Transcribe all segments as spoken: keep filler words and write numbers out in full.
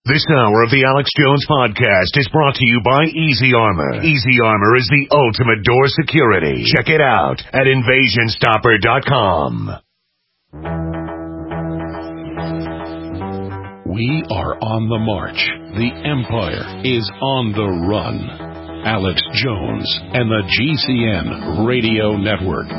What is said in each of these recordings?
This hour of the Alex Jones Podcast is brought to you by Easy Armor. Easy Armor is the ultimate door security. Check it out at invasion stopper dot com. We are on the march. The Empire is on the run. Alex Jones and the G C N Radio Network.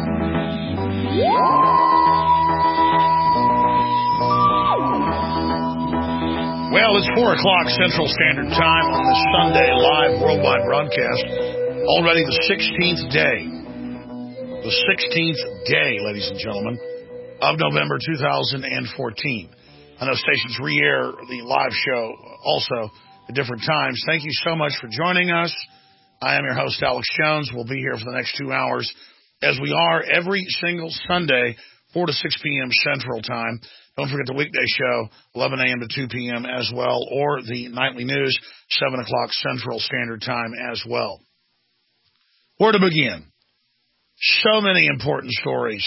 Well, it's four o'clock Central Standard Time on this Sunday live worldwide broadcast. Already the sixteenth day. The sixteenth day, ladies and gentlemen, of November two thousand fourteen. I know stations re-air the live show also at different times. Thank you so much for joining us. I am your host, Alex Jones. We'll be here for the next two hours, as we are every single Sunday, four to six p.m. Central Time. Don't forget the weekday show, eleven a.m. to two p.m. as well, or the nightly news, seven o'clock Central Standard Time as well. Where to begin? So many important stories.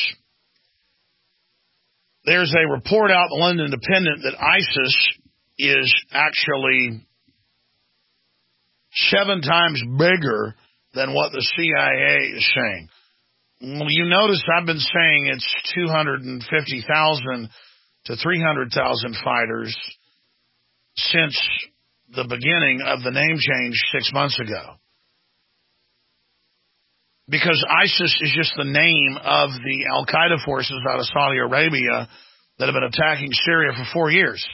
There's a report out in the London Independent that ISIS is actually seven times bigger than what the C I A is saying. Well, you notice I've been saying it's two hundred fifty thousand to three hundred thousand fighters since the beginning of the name change six months ago. Because ISIS is just the name of the Al-Qaeda forces out of Saudi Arabia that have been attacking Syria for four years.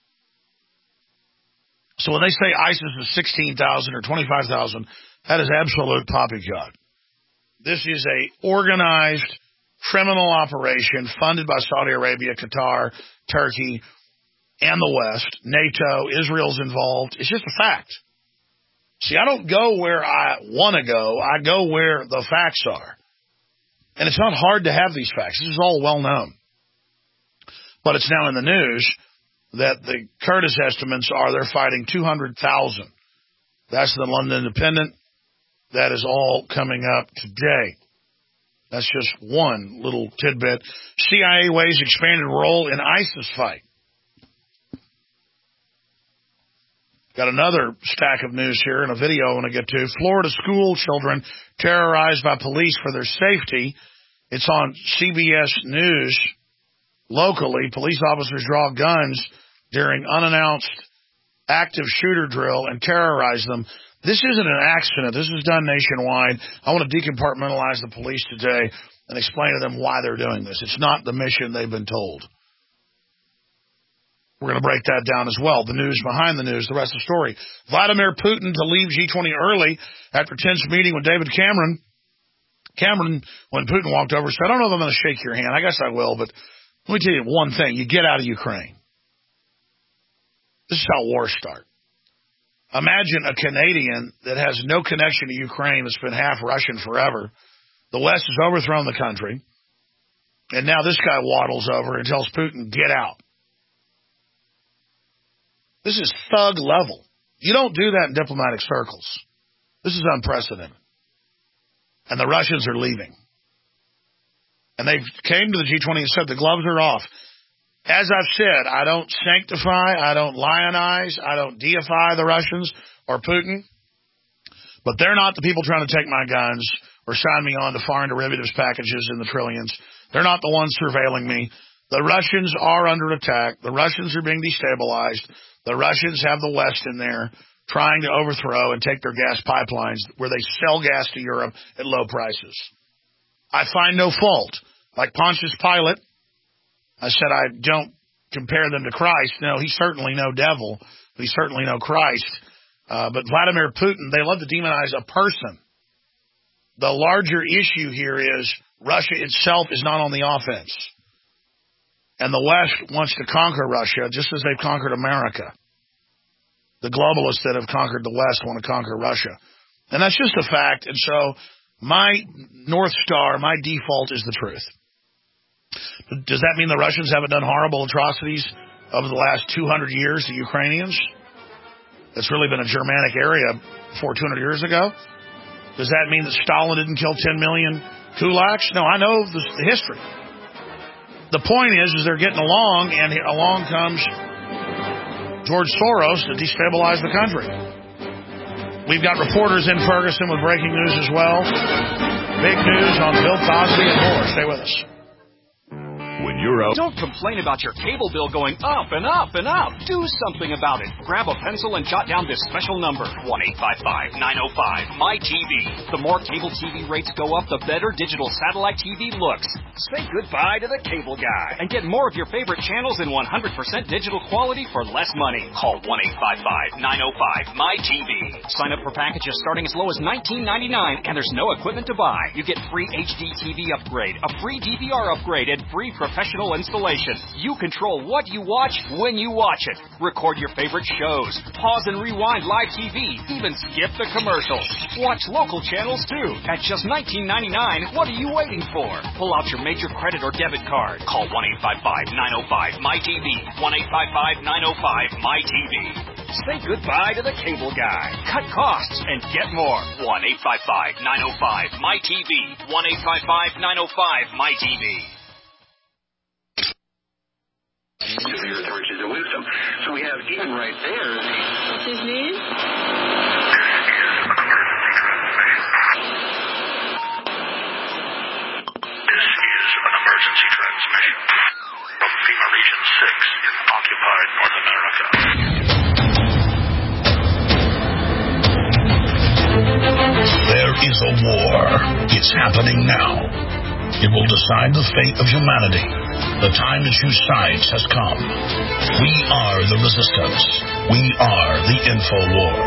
So when they say ISIS is sixteen thousand or twenty-five thousand, that is absolute poppycock. This is a organized criminal operation funded by Saudi Arabia, Qatar, Turkey, and the West. NATO, Israel's involved. It's just a fact. See, I don't go where I want to go. I go where the facts are. And it's not hard to have these facts. This is all well known. But it's now in the news that the Curtis estimates are they're fighting two hundred thousand. That's the London Independent. That is all coming up today. That's just one little tidbit. C I A weighs expanded role in ISIS fight. Got another stack of news here and a video I want to get to. Florida school children terrorized by police for their safety. It's on C B S News. Locally, police officers draw guns during unannounced active shooter drill and terrorize them. This isn't an accident. This is done nationwide. I want to decompartmentalize the police today and explain to them why they're doing this. It's not the mission they've been told. We're going to break that down as well. The news behind the news, the rest of the story. Vladimir Putin to leave G twenty early after tense meeting with David Cameron. Cameron, when Putin walked over, said, I don't know if I'm going to shake your hand. I guess I will, but let me tell you one thing. You get out of Ukraine. This is how wars start. Imagine a Canadian that has no connection to Ukraine, that's been half Russian forever. The West has overthrown the country, and now this guy waddles over and tells Putin, get out. This is thug level. You don't do that in diplomatic circles. This is unprecedented. And the Russians are leaving. And they came to the G twenty and said the gloves are off. As I've said, I don't sanctify, I don't lionize, I don't deify the Russians or Putin, but they're not the people trying to take my guns or sign me on to foreign derivatives packages in the trillions. They're not the ones surveilling me. The Russians are under attack. The Russians are being destabilized. The Russians have the West in there trying to overthrow and take their gas pipelines where they sell gas to Europe at low prices. I find no fault. Like Pontius Pilate, I said I don't compare them to Christ. No, he's certainly no devil. He's certainly no Christ. Uh, but Vladimir Putin, they love to demonize a person. The larger issue here is Russia itself is not on the offense. And the West wants to conquer Russia just as they've conquered America. The globalists that have conquered the West want to conquer Russia. And that's just a fact. And so my North Star, my default is the truth. Does that mean the Russians haven't done horrible atrocities over the last two hundred years, the Ukrainians? It's really been a Germanic area before two hundred years ago. Does that mean that Stalin didn't kill ten million kulaks? No, I know the, the history. The point is, is they're getting along, and along comes George Soros to destabilize the country. We've got reporters in Ferguson with breaking news as well. Big news on Bill Cosby and more. Stay with us. When you're out... Don't complain about your cable bill going up and up and up. Do something about it. Grab a pencil and jot down this special number. one eight five five, nine oh five, M Y T V. The more cable T V rates go up, the better digital satellite T V looks. Say goodbye to the cable guy and get more of your favorite channels in one hundred percent digital quality for less money. Call one eight five five, nine oh five, M Y T V. Sign up for packages starting as low as nineteen ninety-nine, and there's no equipment to buy. You get free H D T V upgrade, a free D V R upgrade, and free professional installation. You control what you watch when you watch it. Record your favorite shows. Pause and rewind live T V. Even skip the commercials. Watch local channels too. At just nineteen ninety-nine, what are you waiting for? Pull out your major credit or debit card. Call one eight five five, nine oh five, M Y T V. one eight five five, nine oh five, M Y T V. Say goodbye to the cable guy. Cut costs and get more. one eight five five, nine oh five, M Y T V. one eight five five, nine oh five, M Y T V. The earth, riches, and wisdom. So we have even right there. What's his name? This is an emergency transmission from FEMA Region six in occupied North America. There is a war. It's happening now. It will decide the fate of humanity. The time to choose sides has come. We are the resistance. We are the InfoWar.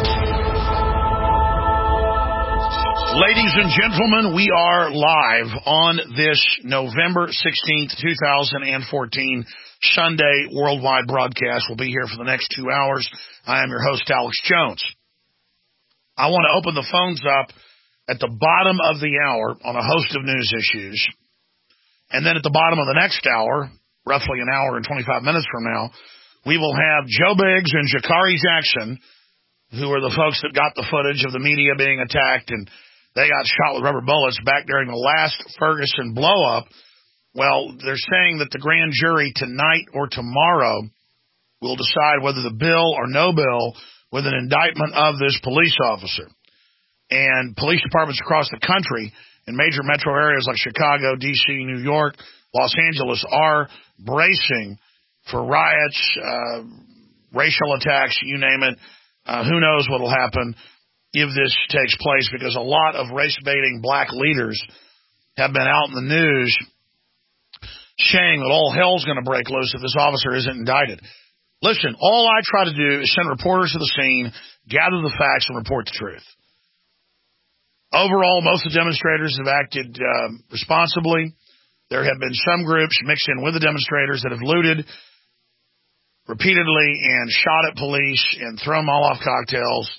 Ladies and gentlemen, we are live on this November sixteenth, twenty fourteen Sunday worldwide broadcast. We'll be here for the next two hours. I am your host, Alex Jones. I want to open the phones up at the bottom of the hour on a host of news issues. And then at the bottom of the next hour, roughly an hour and twenty-five minutes from now, we will have Joe Biggs and Jakari Jackson, who are the folks that got the footage of the media being attacked, and they got shot with rubber bullets back during the last Ferguson blow-up. Well, they're saying that the grand jury tonight or tomorrow will decide whether the bill or no bill with an indictment of this police officer. And police departments across the country in major metro areas like Chicago, D C, New York, Los Angeles are bracing for riots, uh, racial attacks, you name it. Uh, who knows what will happen if this takes place, because a lot of race-baiting black leaders have been out in the news saying that all hell's going to break loose if this officer isn't indicted. Listen, all I try to do is send reporters to the scene, gather the facts, and report the truth. Overall, most of the demonstrators have acted uh, responsibly. There have been some groups mixed in with the demonstrators that have looted repeatedly and shot at police and thrown Molotov cocktails.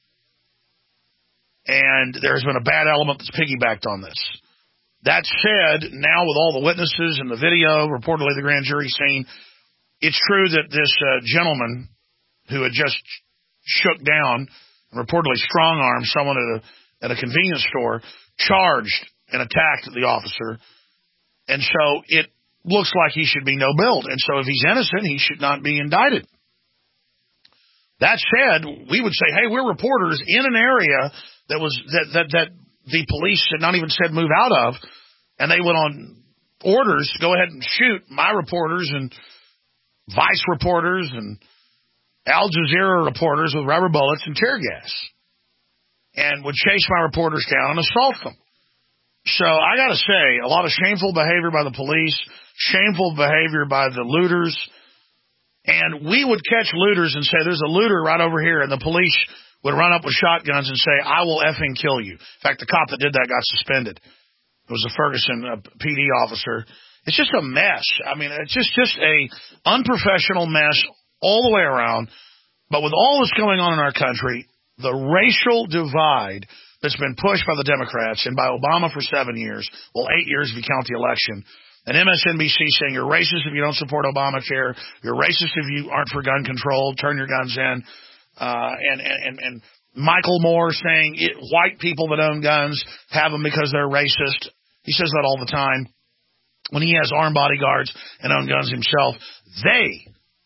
And there's been a bad element that's piggybacked on this. That said, now with all the witnesses and the video, reportedly the grand jury seen, it's true that this uh, gentleman who had just shook down and reportedly strong-armed someone at a at a convenience store, charged and attacked the officer. And so it looks like he should be no billed. And so if he's innocent, he should not be indicted. That said, we would say, hey, we're reporters in an area that was that that, that the police had not even said move out of, and they went on orders to go ahead and shoot my reporters and Vice reporters and Al Jazeera reporters with rubber bullets and tear gas, and would chase my reporters down and assault them. So I got to say, a lot of shameful behavior by the police, shameful behavior by the looters, and we would catch looters and say, there's a looter right over here, and the police would run up with shotguns and say, I will effing kill you. In fact, the cop that did that got suspended. It was a Ferguson uh, P D officer. It's just a mess. I mean, it's just, just a unprofessional mess all the way around. But with all this going on in our country, the racial divide that's been pushed by the Democrats and by Obama for seven years, well, eight years if you count the election, and M S N B C saying you're racist if you don't support Obamacare, you're racist if you aren't for gun control, turn your guns in, uh, and, and, and Michael Moore saying it, white people that own guns have them because they're racist. He says that all the time. When he has armed bodyguards and own guns himself, they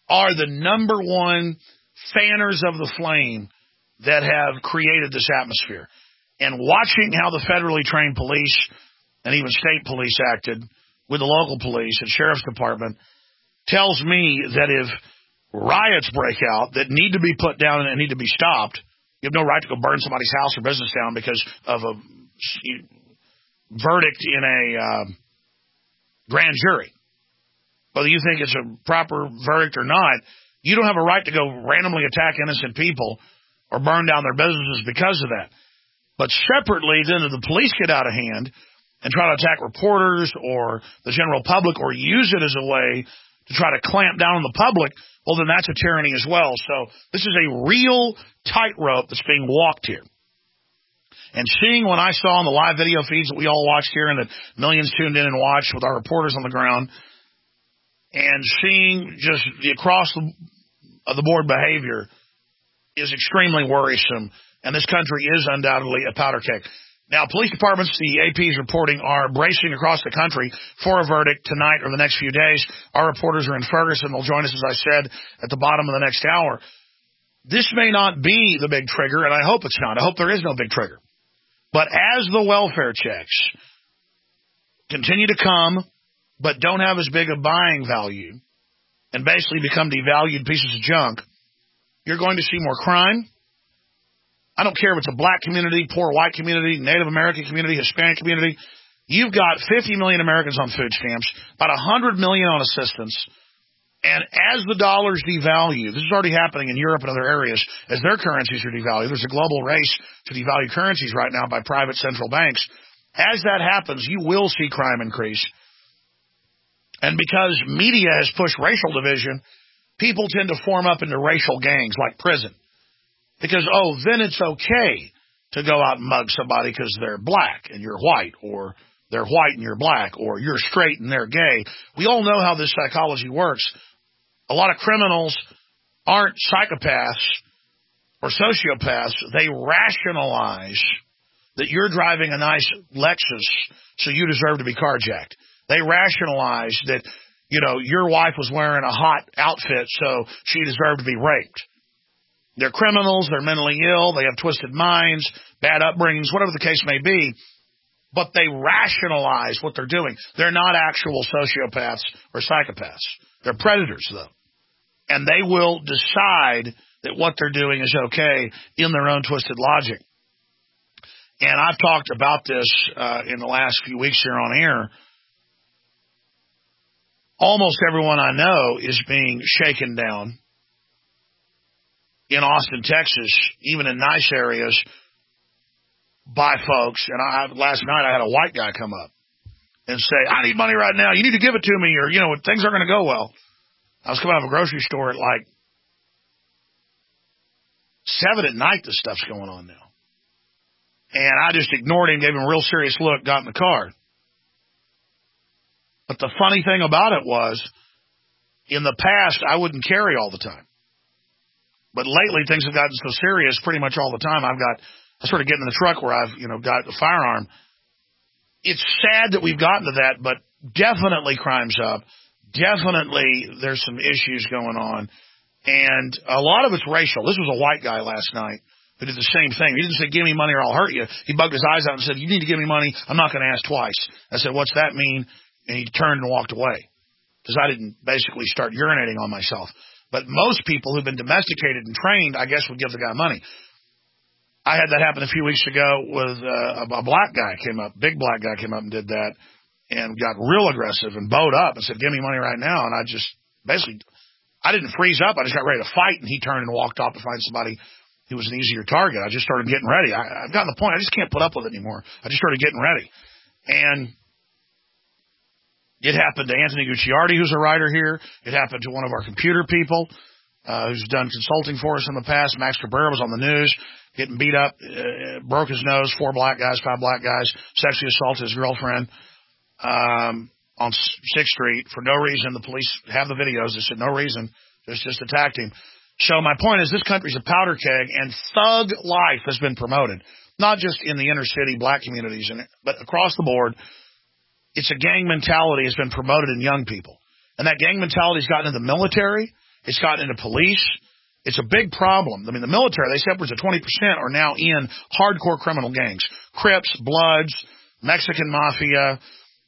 are the number one fanners of the flame that have created this atmosphere. And watching how the federally trained police and even state police acted with the local police and sheriff's department tells me that if riots break out that need to be put down and need to be stopped, you have no right to go burn somebody's house or business down because of a verdict in a uh, grand jury. Whether you think it's a proper verdict or not, you don't have a right to go randomly attack innocent people or burn down their businesses because of that. But separately, then if the police get out of hand and try to attack reporters or the general public or use it as a way to try to clamp down on the public, well, then that's a tyranny as well. So this is a real tightrope that's being walked here. And seeing what I saw on the live video feeds that we all watched here and that millions tuned in and watched with our reporters on the ground, and seeing just the across the, the board behavior is extremely worrisome. And this country is undoubtedly a powder keg. Now, police departments, the A P is reporting, are bracing across the country for a verdict tonight or the next few days. Our reporters are in Ferguson. They'll join us, as I said, at the bottom of the next hour. This may not be the big trigger, and I hope it's not. I hope there is no big trigger. But as the welfare checks continue to come, but don't have as big a buying value, and basically become devalued pieces of junk, you're going to see more crime. I don't care if it's a black community, poor white community, Native American community, Hispanic community. You've got fifty million Americans on food stamps, about one hundred million on assistance. And as the dollars devalue, this is already happening in Europe and other areas, as their currencies are devalued. There's a global race to devalue currencies right now by private central banks. As that happens, you will see crime increase. And because media has pushed racial division, people tend to form up into racial gangs like prison. Because, oh, then it's okay to go out and mug somebody because they're black and you're white, or they're white and you're black, or you're straight and they're gay. We all know how this psychology works. A lot of criminals aren't psychopaths or sociopaths. They rationalize that you're driving a nice Lexus, so you deserve to be carjacked. They rationalize that, you know, your wife was wearing a hot outfit, so she deserved to be raped. They're criminals, they're mentally ill, they have twisted minds, bad upbringings, whatever the case may be, but they rationalize what they're doing. They're not actual sociopaths or psychopaths. They're predators, though. And they will decide that what they're doing is okay in their own twisted logic. And I've talked about this uh, in the last few weeks here on air. Almost everyone I know is being shaken down in Austin, Texas, even in nice areas, by folks. And I, last night I had a white guy come up and say, I need money right now. You need to give it to me, or, you know, things aren't going to go well. I was coming out of a grocery store at like seven at night. This stuff's going on now. And I just ignored him, gave him a real serious look, got in the car. But the funny thing about it was, in the past, I wouldn't carry all the time. But lately, things have gotten so serious pretty much all the time. I've got, I sort of get in the truck where I've, you know, got a firearm. It's sad that we've gotten to that, but definitely crime's up. Definitely there's some issues going on. And a lot of it's racial. This was a white guy last night who did the same thing. He didn't say, give me money or I'll hurt you. He bugged his eyes out and said, you need to give me money. I'm not going to ask twice. I said, what's that mean? And he turned and walked away because I didn't basically start urinating on myself. But most people who've been domesticated and trained, I guess, would give the guy money. I had that happen a few weeks ago with uh, a black guy came up, big black guy came up and did that and got real aggressive and bowed up and said, give me money right now. And I just basically, I didn't freeze up. I just got ready to fight, and he turned and walked off to find somebody who was an easier target. I just started getting ready. I, I've gotten the point. I just can't put up with it anymore. I just started getting ready. And it happened to Anthony Gucciardi, who's a writer here. It happened to one of our computer people uh, who's done consulting for us in the past. Max Cabrera was on the news, getting beat up, uh, broke his nose, four black guys, five black guys, sexually assaulted his girlfriend um, on sixth Street for no reason. The police have the videos. They said no reason, just, just attacked him. So my point is, this country's a powder keg, and thug life has been promoted, not just in the inner city black communities, but across the board. It's a gang mentality has been promoted in young people. And that gang mentality has gotten into the military, It's gotten into police. It's a big problem. I mean, the military, they say upwards of twenty percent are now in hardcore criminal gangs. Crips, Bloods, Mexican Mafia,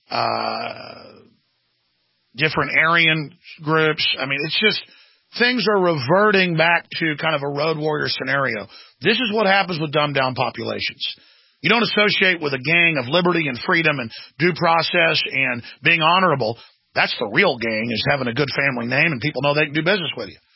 uh, different Aryan groups. I mean, it's just, things are reverting back to kind of a road warrior scenario. This is what happens with dumbed down populations. You don't associate with a gang of liberty and freedom and due process and being honorable. That's the real gang, is having a good family name and people know they can do business with you.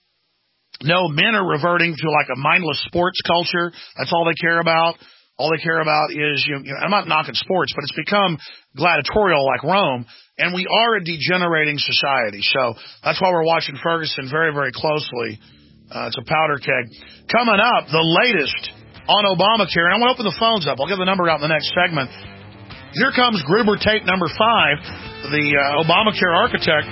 No, men are reverting to like a mindless sports culture. That's all they care about. All they care about is, you know, you know, I'm not knocking sports, but it's become gladiatorial like Rome, and we are a degenerating society. So that's why we're watching Ferguson very, very closely. Uh, it's a powder keg. Coming up, the latest on Obamacare, and I want to open the phones up. I'll give the number out in the next segment. Here comes Gruber tape number five, the uh, Obamacare architect,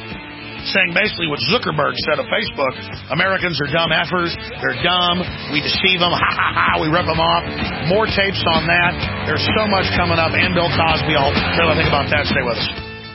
saying basically what Zuckerberg said of Facebook. Americans are dumb effers. They're dumb. We deceive them. Ha, ha, ha. We rip them off. More tapes on that. There's so much coming up. And Bill Cosby. I'll tell you about that. Stay with us.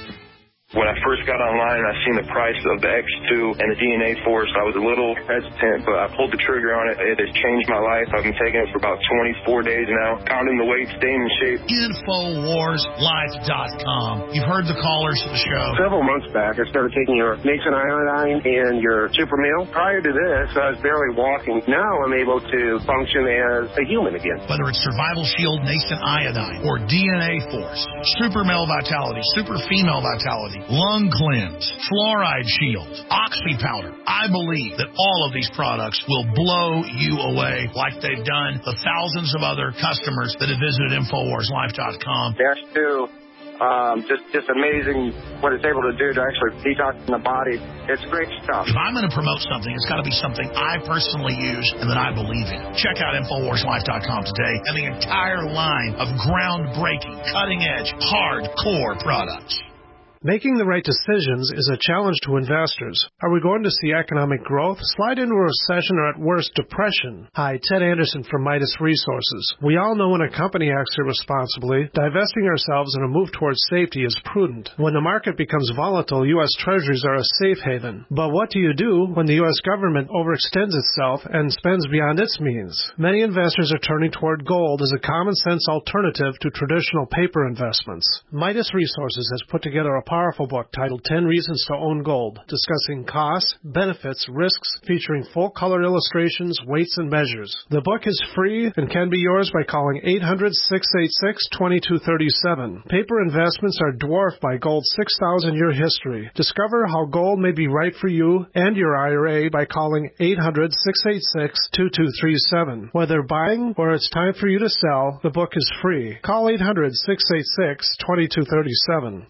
When I first got online, I seen the price of the X two and the D N A Force. I was a little hesitant, but I pulled the trigger on it. It has changed my life. I've been taking it for about twenty-four days now, counting the weight, staying in shape. Infowars Life dot com. You've heard the callers of the show. Several months back, I started taking your Mason Iodine and your Super Meal. Prior to this, I was barely walking. Now I'm able to function as a human again. Whether it's Survival Shield, Nascent Iodine, or D N A Force, Super Male Vitality, Super Female Vitality, Lung Cleanse, Fluoride Shield, Oxy Powder. I believe that all of these products will blow you away like they've done the thousands of other customers that have visited Infowars Life dot com. Dash two, um, just, just amazing what it's able to do to actually detox the body. It's great stuff. If I'm going to promote something, it's got to be something I personally use and that I believe in. Check out Infowars Life dot com today and the entire line of groundbreaking, cutting-edge, hardcore products. Making the right decisions is a challenge to investors. Are we going to see economic growth, slide into a recession, or at worst, depression? Hi, Ted Anderson from Midas Resources. We all know when a company acts irresponsibly, divesting ourselves in a move towards safety is prudent. When the market becomes volatile, U S Treasuries are a safe haven. But what do you do when the U S government overextends itself and spends beyond its means? Many investors are turning toward gold as a common-sense alternative to traditional paper investments. Midas Resources has put together a powerful book titled ten Reasons to Own Gold, discussing costs, benefits, risks, featuring full-color illustrations, weights, and measures. The book is free and can be yours by calling eight hundred, six eight six, two two three seven. Paper investments are dwarfed by gold's six thousand year history. Discover how gold may be right for you and your I R A by calling eight hundred, six eight six, two two three seven. Whether buying or it's time for you to sell, the book is free. Call eight hundred, six eight six, two two three seven.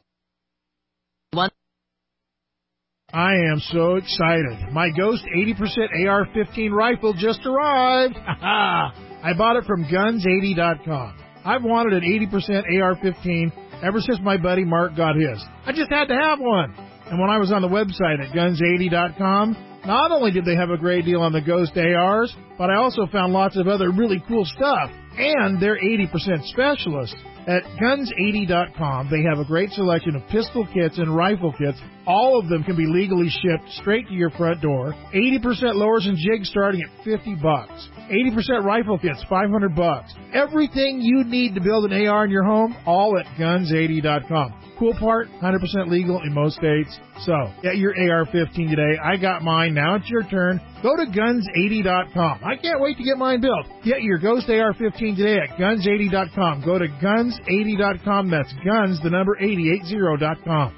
One. I am so excited. My Ghost eighty percent A R fifteen rifle just arrived. I bought it from guns eighty dot com. I've wanted an eighty percent A R fifteen ever since my buddy Mark got his. I just had to have one. And when I was on the website at guns eighty dot com, not only did they have a great deal on the Ghost A Rs, but I also found lots of other really cool stuff. And they're eighty percent specialists. At guns eighty dot com, they have a great selection of pistol kits and rifle kits. All of them can be legally shipped straight to your front door. eighty percent lowers and jigs starting at fifty bucks. eighty percent rifle kits, five hundred bucks. Everything you need to build an A R in your home, all at guns eighty dot com. Cool part, one hundred percent legal in most states. So, get your A R fifteen today. I got mine. Now it's your turn. Go to guns eighty dot com. I can't wait to get mine built. Get your Ghost A R fifteen today at guns eighty dot com. Go to guns eighty dot com. That's guns, the number eighty, eighty dot com.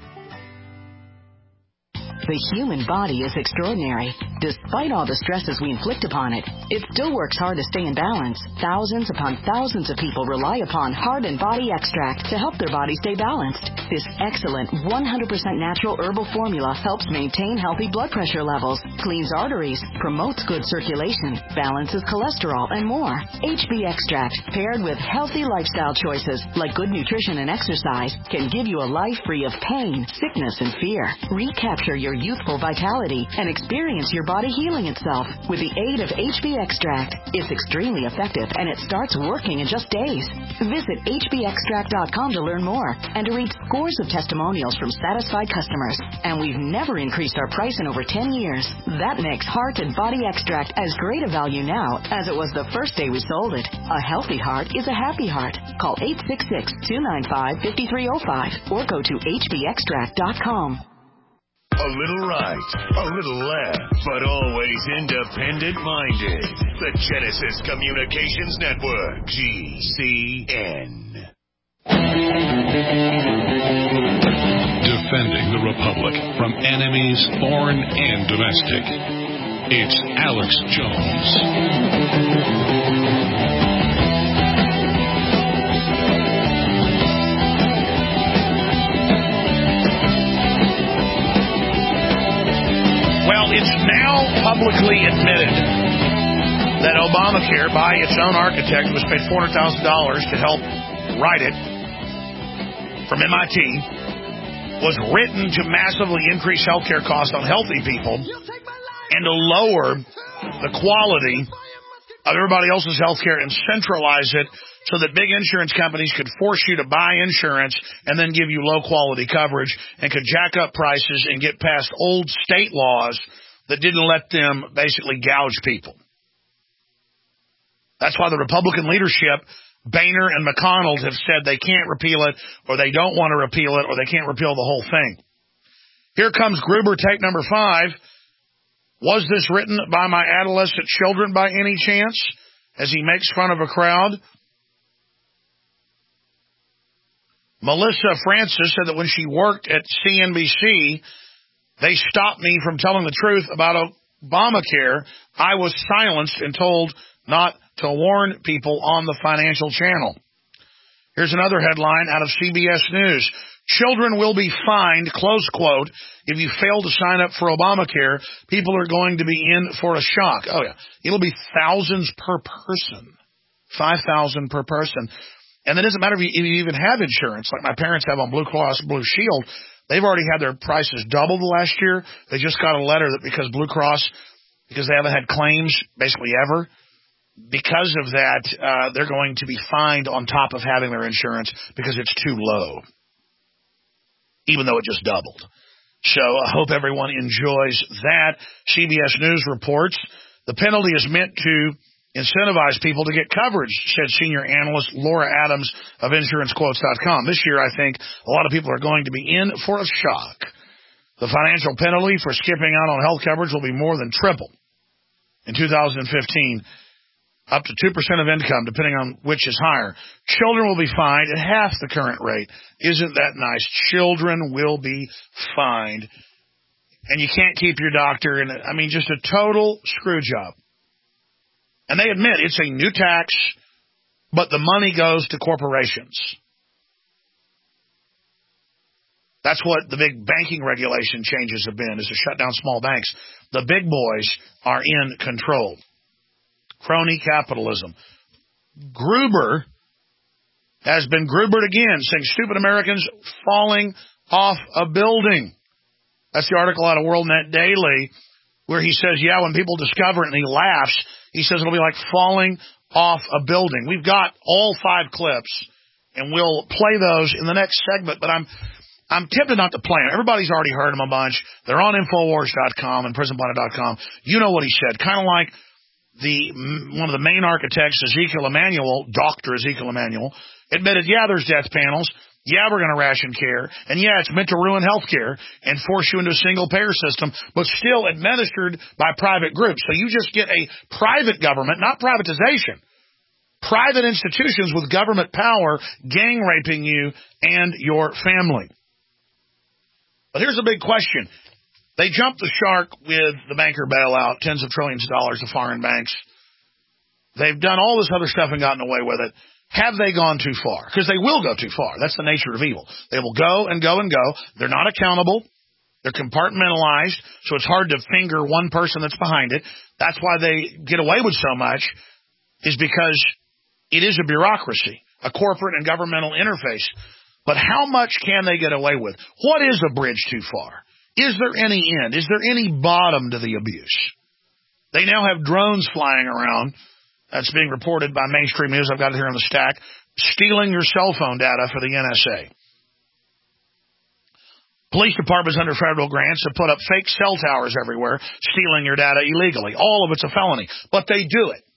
The human body is extraordinary. Despite all the stresses we inflict upon it, it still works hard to stay in balance. Thousands upon thousands of people rely upon Heart and Body Extract to help their body stay balanced. This excellent one hundred percent natural herbal formula helps maintain healthy blood pressure levels, cleans arteries, promotes good circulation, balances cholesterol, and more. H B Extract, paired with healthy lifestyle choices like good nutrition and exercise, can give you a life free of pain, sickness, and fear. Recapture your youthful vitality and experience your body healing itself with the aid of H B Extract. It's extremely effective, and it starts working in just days. Visit H B extract dot com to learn more and to read scores of testimonials from satisfied customers. And we've never increased our price in over ten years. That makes Heart and Body Extract as great a value now as it was the first day we sold it. A healthy heart is a happy heart. Call eight six six, two nine five, five three zero five or go to H B extract dot com. A little right, a little left, but always independent-minded. The Genesis Communications Network, G C N. Defending the Republic from enemies, foreign and domestic. It's Alex Jones. Well, it's now publicly admitted that Obamacare, by its own architect, was paid four hundred thousand dollars to help write it from M I T, was written to massively increase health care costs on healthy people and to lower the quality of everybody else's health care and centralize it so that big insurance companies could force you to buy insurance and then give you low-quality coverage and could jack up prices and get past old state laws that didn't let them basically gouge people. That's why the Republican leadership, Boehner and McConnell, have said they can't repeal it or they don't want to repeal it or they can't repeal the whole thing. Here comes Gruber, take number five. Was this written by my adolescent children by any chance? As he makes fun of a crowd. Melissa Francis said that when she worked at C N B C, they stopped me from telling the truth about Obamacare. I was silenced and told not to warn people on the financial channel. Here's another headline out of C B S News. Children will be fined, close quote, if you fail to sign up for Obamacare. People are going to be in for a shock. Oh, yeah. It'll be thousands per person. five thousand per person. And it doesn't matter if you, if you even have insurance, like my parents have on Blue Cross Blue Shield. They've already had their prices doubled last year. They just got a letter that because Blue Cross, because they haven't had claims basically ever, because of that, uh, they're going to be fined on top of having their insurance because it's too low, even though it just doubled. So I hope everyone enjoys that. C B S News reports the penalty is meant to incentivize people to get coverage, said senior analyst Laura Adams of insurance quotes dot com. This year, I think a lot of people are going to be in for a shock. The financial penalty for skipping out on health coverage will be more than triple in two thousand fifteen, up to two percent of income, depending on which is higher. Children will be fined at half the current rate. Isn't that nice? Children will be fined. And you can't keep your doctor in it. I mean, just a total screw job. And they admit it's a new tax, but the money goes to corporations. That's what the big banking regulation changes have been, is to shut down small banks. The big boys are in control. Crony capitalism. Gruber has been Grubered again, saying stupid Americans falling off a building. That's the article out of WorldNet Daily, where he says, yeah, when people discover it, and he laughs, he says it'll be like falling off a building. We've got all five clips, and we'll play those in the next segment, but I'm I'm tempted not to play them. Everybody's already heard them a bunch. They're on Infowars dot com and Prison Planet dot com. You know what he said. Kind of like the one of the main architects, Ezekiel Emanuel, Doctor Ezekiel Emanuel, admitted, yeah, there's death panels. Yeah, we're going to ration care. And yeah, it's meant to ruin health care and force you into a single-payer system, but still administered by private groups. So you just get a private government, not privatization, private institutions with government power gang raping you and your family. But here's a big question. They jumped the shark with the banker bailout, tens of trillions of dollars to foreign banks. They've done all this other stuff and gotten away with it. Have they gone too far? Because they will go too far. That's the nature of evil. They will go and go and go. They're not accountable. They're compartmentalized, so it's hard to finger one person that's behind it. That's why they get away with so much, is because it is a bureaucracy, a corporate and governmental interface. But how much can they get away with? What is a bridge too far? Is there any end? Is there any bottom to the abuse? They now have drones flying around. That's being reported by mainstream news. I've got it here on the stack. Stealing your cell phone data for the N S A. Police departments under federal grants have put up fake cell towers everywhere, stealing your data illegally. All of it's a felony, but they do it.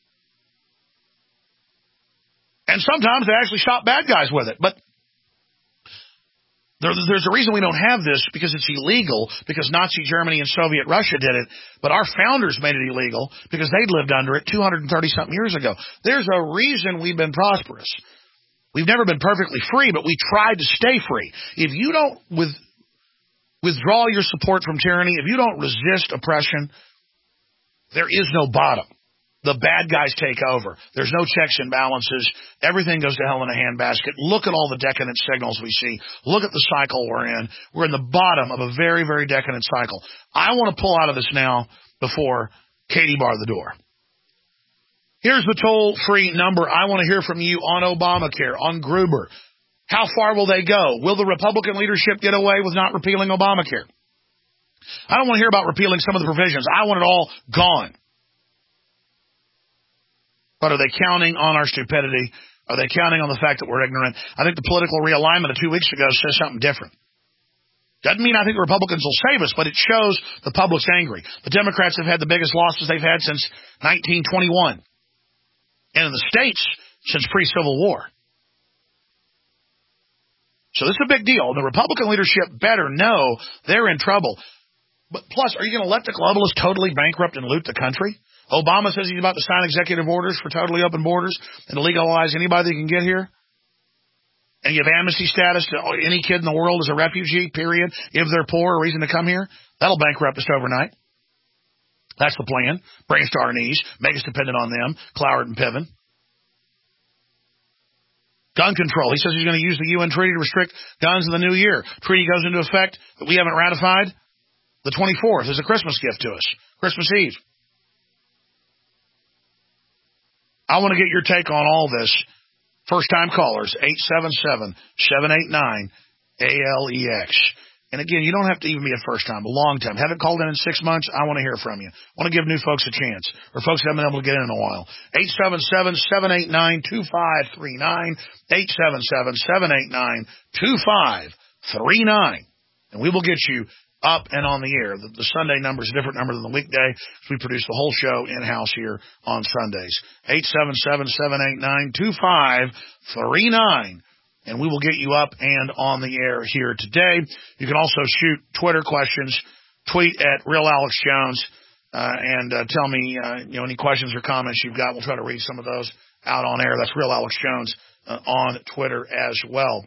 And sometimes they actually stop bad guys with it. But there, there's a reason we don't have this, because it's illegal, because Nazi Germany and Soviet Russia did it. But our founders made it illegal because they lived under it two hundred thirty-something years ago. There's a reason we've been prosperous. We've never been perfectly free, but we tried to stay free. If you don't with, withdraw your support from tyranny, if you don't resist oppression, there is no bottom. The bad guys take over. There's no checks and balances. Everything goes to hell in a handbasket. Look at all the decadent signals we see. Look at the cycle we're in. We're in the bottom of a very, very decadent cycle. I want to pull out of this now before Katie barred the door. Here's the toll-free number. I want to hear from you on Obamacare, on Gruber. How far will they go? Will the Republican leadership get away with not repealing Obamacare? I don't want to hear about repealing some of the provisions. I want it all gone. But are they counting on our stupidity? Are they counting on the fact that we're ignorant? I think the political realignment of two weeks ago says something different. Doesn't mean I think Republicans will save us, but it shows the public's angry. The Democrats have had the biggest losses they've had since nineteen twenty-one. And in the states, since pre-Civil War. So this is a big deal. The Republican leadership better know they're in trouble. But plus, are you going to let the globalists totally bankrupt and loot the country? Obama says he's about to sign executive orders for totally open borders and to legalize anybody that can get here. And give amnesty status to any kid in the world as a refugee, period, if they're poor, a reason to come here. That'll bankrupt us overnight. That's the plan. Bring us to our knees. Make us dependent on them. Cloward and Piven. Gun control. He says he's going to use the U N treaty to restrict guns in the new year. Treaty goes into effect that we haven't ratified the twenty-fourth as a Christmas gift to us. Christmas Eve. I want to get your take on all this. First-time callers, eight seven seven, seven eight nine, A L E X. And again, you don't have to even be a first time, a long time. Haven't called in in six months? I want to hear from you. I want to give new folks a chance, or folks that haven't been able to get in in a while. eight seven seven, seven eight nine, two five three nine, eight seven seven, seven eight nine, two five three nine. And we will get you up and on the air. The, the Sunday number is a different number than the weekday, because we produce the whole show in-house here on Sundays. eight seven seven, seven eight nine, two five three nine. And we will get you up and on the air here today. You can also shoot Twitter questions. Tweet at Real Alex Jones uh, and uh, tell me uh, you know any questions or comments you've got. We'll try to read some of those out on air. That's Real Alex Jones uh, on Twitter as well.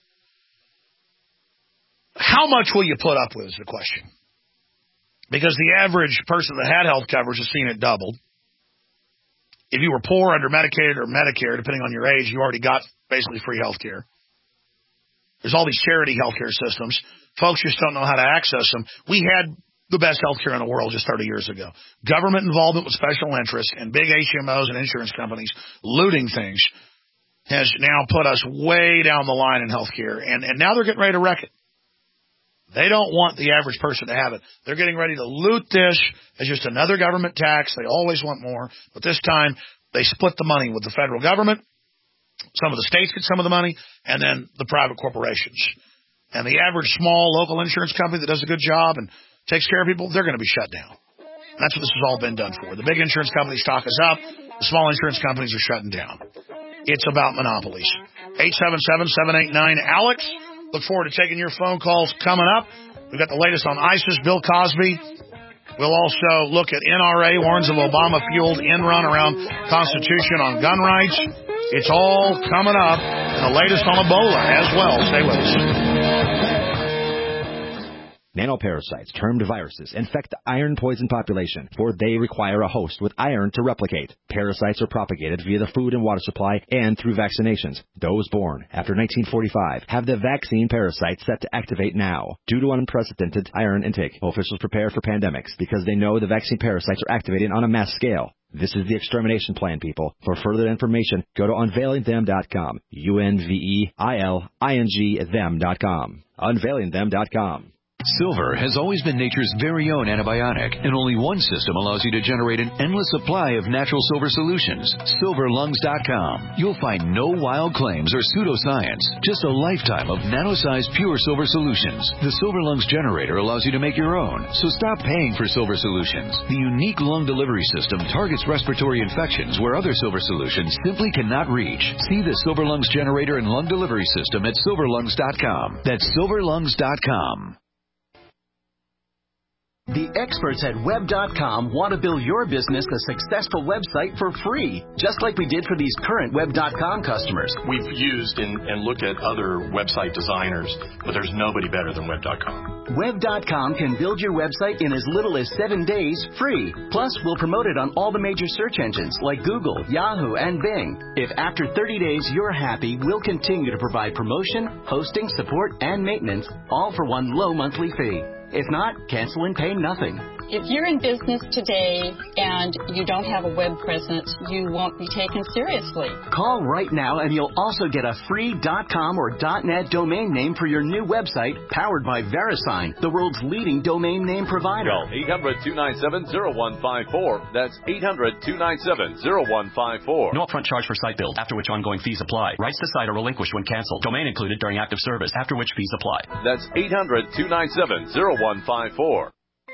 How much will you put up with is the question. Because the average person that had health coverage has seen it doubled. If you were poor, under Medicaid or Medicare, depending on your age, you already got basically free health care. There's all these charity healthcare systems. Folks just don't know how to access them. We had the best healthcare in the world just thirty years ago. Government involvement with special interests and big H M Os and insurance companies looting things has now put us way down the line in healthcare. And, and now they're getting ready to wreck it. They don't want the average person to have it. They're getting ready to loot this as just another government tax. They always want more. But this time, they split the money with the federal government. Some of the states get some of the money, and then the private corporations. And the average small local insurance company that does a good job and takes care of people, they're going to be shut down. That's what this has all been done for. The big insurance companies stock us up. The small insurance companies are shutting down. It's about monopolies. eight seven seven, seven eight nine, Alex. Look forward to taking your phone calls coming up. We've got the latest on ISIS, Bill Cosby. We'll also look at N R A warns of Obama-fueled in-run around Constitution on gun rights. It's all coming up. And the latest on Ebola as well. Stay with us. Nanoparasites, termed viruses, infect the iron-poison population, for they require a host with iron to replicate. Parasites are propagated via the food and water supply and through vaccinations. Those born after nineteen forty-five have the vaccine parasite set to activate now. Due to unprecedented iron intake, officials prepare for pandemics because they know the vaccine parasites are activating on a mass scale. This is the extermination plan, people. For further information, go to unveiling them dot com. U N V E I L I N G them dot com. unveiling them dot com. Silver has always been nature's very own antibiotic, and only one system allows you to generate an endless supply of natural silver solutions. silver lungs dot com. You'll find no wild claims or pseudoscience, just a lifetime of nano-sized pure silver solutions. The Silver Lungs generator allows you to make your own, so stop paying for silver solutions. The unique lung delivery system targets respiratory infections where other silver solutions simply cannot reach. See the Silver Lungs generator and lung delivery system at silver lungs dot com. That's silver lungs dot com. The experts at web dot com want to build your business a successful website for free, just like we did for these current web dot com customers. We've used and, and looked at other website designers, but there's nobody better than web dot com. web dot com can build your website in as little as seven days free. Plus, we'll promote it on all the major search engines like Google, Yahoo, and Bing. If after thirty days you're happy, we'll continue to provide promotion, hosting, support, and maintenance, all for one low monthly fee. If not, cancel and pay nothing. If you're in business today and you don't have a web presence, you won't be taken seriously. Call right now and you'll also get a free .com or .net domain name for your new website powered by VeriSign, the world's leading domain name provider. Call eight hundred, two nine seven, zero one five four. That's eight hundred, two nine seven, zero one five four. No upfront charge for site build, after which ongoing fees apply. Rights to site are relinquished when canceled. Domain included during active service, after which fees apply. That's eight hundred, two nine seven, zero one five four.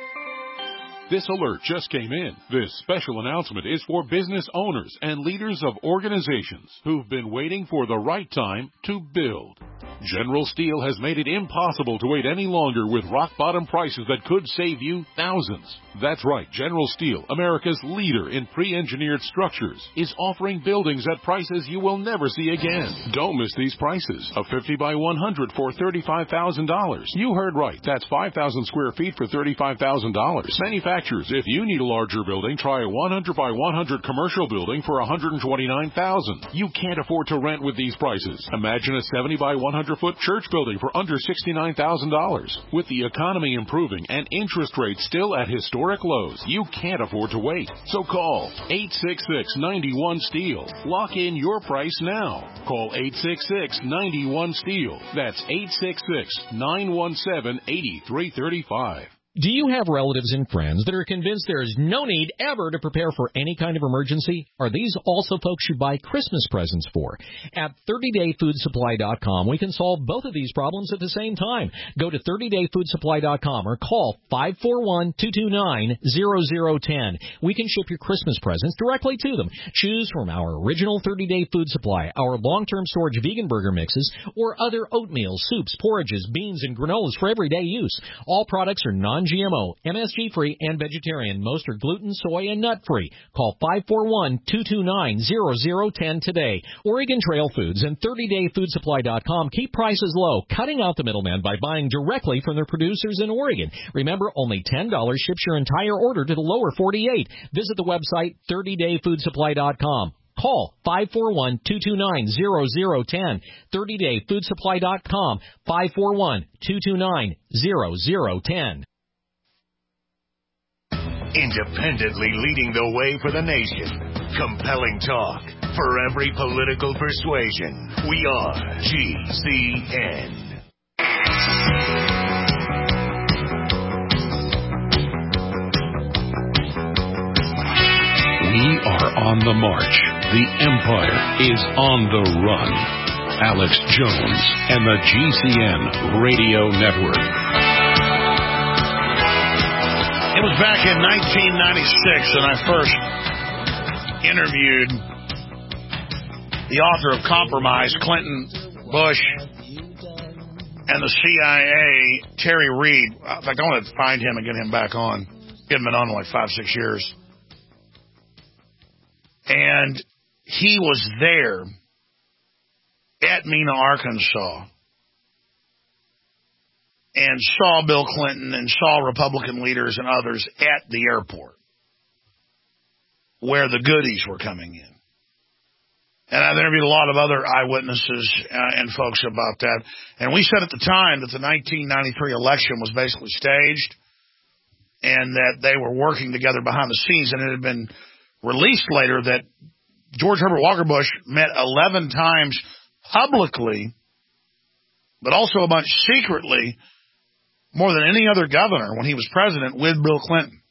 This alert just came in. This special announcement is for business owners and leaders of organizations who've been waiting for the right time to build. General Steel has made it impossible to wait any longer with rock-bottom prices that could save you thousands. That's right, General Steel, America's leader in pre-engineered structures, is offering buildings at prices you will never see again. Don't miss these prices. A fifty by one hundred for thirty-five thousand dollars. You heard right. That's five thousand square feet for thirty-five thousand dollars. Manufacturers, if you need a larger building, try a one hundred by one hundred commercial building for one hundred twenty-nine thousand dollars. You can't afford to rent with these prices. Imagine a seventy by one hundred foot church building for under sixty-nine thousand dollars. With the economy improving and interest rates still at historic lows, you can't afford to wait. So call eight six six, nine one, STEEL. Lock in your price now. Call eight six six, nine one, STEEL. That's eight six six, nine one seven, eight three three five. Do you have relatives and friends that are convinced there is no need ever to prepare for any kind of emergency? Are these also folks you buy Christmas presents for? At thirty day food supply dot com, we can solve both of these problems at the same time. Go to thirty day food supply dot com or call five four one, two two nine, zero zero one zero. We can ship your Christmas presents directly to them. Choose from our original thirty day food supply, our long-term storage vegan burger mixes, or other oatmeal, soups, porridges, beans, and granolas for everyday use. All products are non G M O, M S G-free, and vegetarian. Most are gluten, soy, and nut-free. Call five four one, two two nine, zero zero one zero today. Oregon Trail Foods and thirty day food supply dot com keep prices low, cutting out the middleman by buying directly from their producers in Oregon. Remember, only ten dollars ships your entire order to the lower forty-eight. Visit the website thirty day food supply dot com. Call five four one, two two nine, zero zero one zero. thirty day food supply dot com, five four one, two two nine, zero zero one zero. Independently leading the way for the nation. Compelling talk for every political persuasion. We are G C N. We are on the march. The Empire is on the run. Alex Jones and the G C N Radio Network. It was back in nineteen ninety-six when I first interviewed the author of Compromise, Clinton, Bush, and the C I A, Terry Reid. In fact, I want to find him and get him back on. He hadn't been on in like five, six years. And he was there at Mena, Arkansas, and saw Bill Clinton and saw Republican leaders and others at the airport where the goodies were coming in. And I've interviewed a lot of other eyewitnesses uh, and folks about that. And we said at the time that the nineteen ninety-three election was basically staged and that they were working together behind the scenes. And it had been released later that George Herbert Walker Bush met eleven times publicly, but also a bunch secretly, more than any other governor when he was president with Bill Clinton.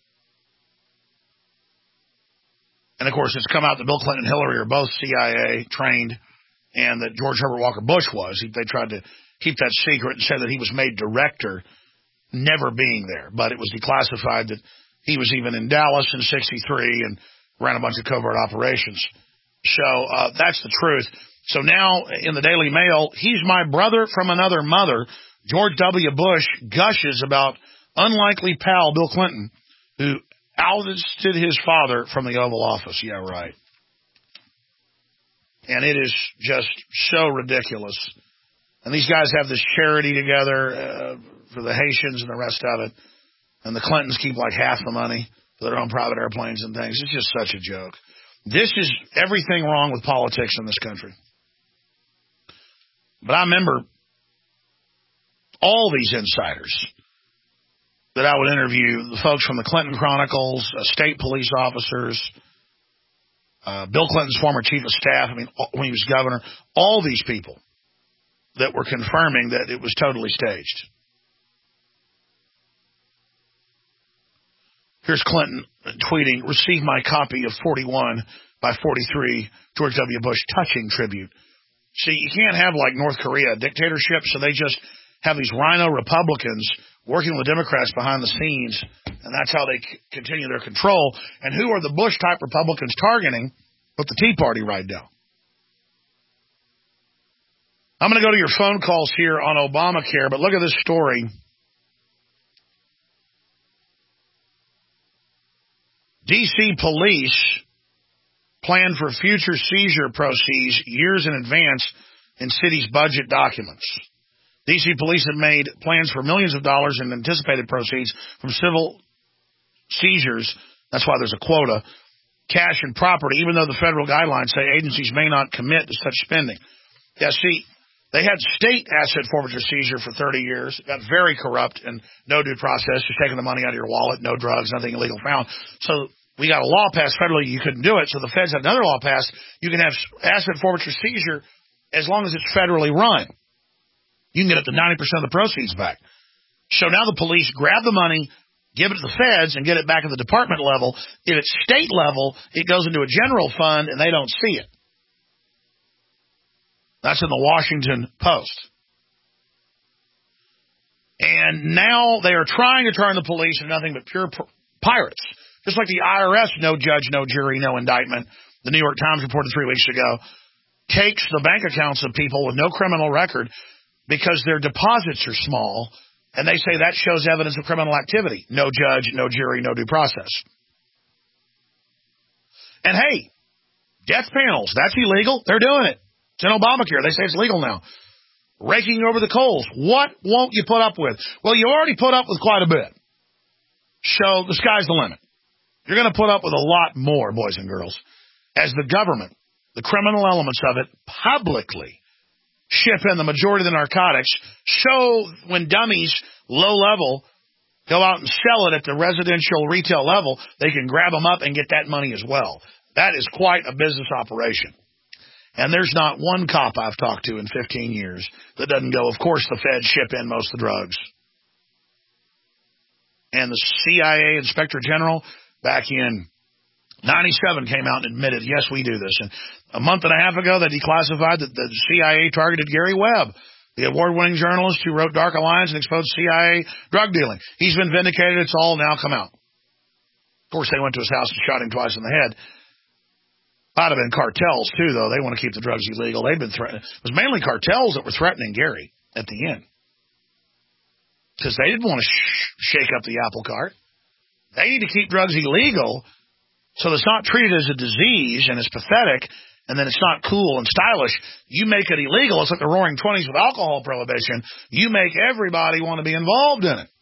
And, of course, it's come out that Bill Clinton and Hillary are both C I A trained and that George Herbert Walker Bush was. They tried to keep that secret and said that he was made director, never being there. But it was declassified that he was even in Dallas in sixty-three and ran a bunch of covert operations. So uh, that's the truth. So now in the Daily Mail, he's my brother from another mother. George W. Bush gushes about unlikely pal Bill Clinton, who ousted his father from the Oval Office. Yeah, right. And it is just so ridiculous. And these guys have this charity together uh, for the Haitians and the rest of it. And the Clintons keep like half the money for their own private airplanes and things. It's just such a joke. This is everything wrong with politics in this country. But I remember all these insiders that I would interview, the folks from the Clinton Chronicles, uh, state police officers, uh, Bill Clinton's former chief of staff, I mean, when he was governor, all these people that were confirming that it was totally staged. Here's Clinton tweeting, "Receive my copy of forty-one by forty-three, George W. Bush touching tribute." See, you can't have like North Korea, a dictatorship, so they just have these rhino Republicans working with Democrats behind the scenes, and that's how they c- continue their control. And who are the Bush-type Republicans targeting but the Tea Party right now? I'm going to go to your phone calls here on Obamacare, but look at this story. D C police plan for future seizure proceeds years in advance in city's budget documents. D C police have made plans for millions of dollars in anticipated proceeds from civil seizures. That's why there's a quota. Cash and property, even though the federal guidelines say agencies may not commit to such spending. Yeah, see, they had state asset forfeiture seizure for thirty years. It got very corrupt and no due process, just taking the money out of your wallet, no drugs, nothing illegal found. So we got a law passed federally, you couldn't do it. So the feds had another law passed. You can have asset forfeiture seizure as long as it's federally run. You can get up to ninety percent of the proceeds back. So now the police grab the money, give it to the feds, and get it back at the department level. If it's state level, it goes into a general fund, and they don't see it. That's in the Washington Post. And now they are trying to turn the police into nothing but pure p- pirates. Just like the I R S, no judge, no jury, no indictment. The New York Times reported three weeks ago, takes the bank accounts of people with no criminal record because their deposits are small, and they say that shows evidence of criminal activity. No judge, no jury, no due process. And hey, death panels, that's illegal. They're doing it. It's in Obamacare. They say it's legal now. Raking over the coals. What won't you put up with? Well, you already put up with quite a bit. So the sky's the limit. You're going to put up with a lot more, boys and girls, as the government, the criminal elements of it, publicly ship in the majority of the narcotics, so when dummies, low level, go out and sell it at the residential retail level, they can grab them up and get that money as well. That is quite a business operation. And there's not one cop I've talked to in fifteen years that doesn't go, of course the feds ship in most of the drugs. And the C I A Inspector General back in ninety-seven came out and admitted, yes, we do this. And a month and a half ago, they declassified that the C I A targeted Gary Webb, the award-winning journalist who wrote Dark Alliance and exposed C I A drug dealing. He's been vindicated. It's all now come out. Of course, they went to his house and shot him twice in the head. Might have been cartels, too, though. They want to keep the drugs illegal. They've been threatening. It was mainly cartels that were threatening Gary at the end. Because they didn't want to sh- shake up the apple cart. They need to keep drugs illegal so it's not treated as a disease and it's pathetic and then it's not cool and stylish. You make it illegal. It's like the Roaring Twenties with alcohol prohibition. You make everybody want to be involved in it.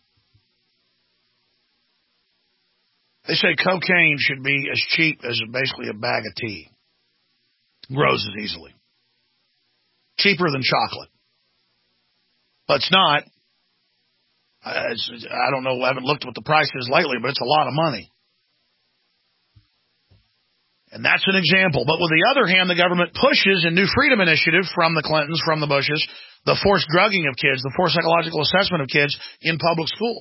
They say cocaine should be as cheap as basically a bag of tea. Grows as easily. Cheaper than chocolate. But it's not. It's, I don't know. I haven't looked at what the price is lately, but it's a lot of money. And that's an example. But with the other hand, the government pushes a New Freedom Initiative from the Clintons, from the Bushes, the forced drugging of kids, the forced psychological assessment of kids in public schools.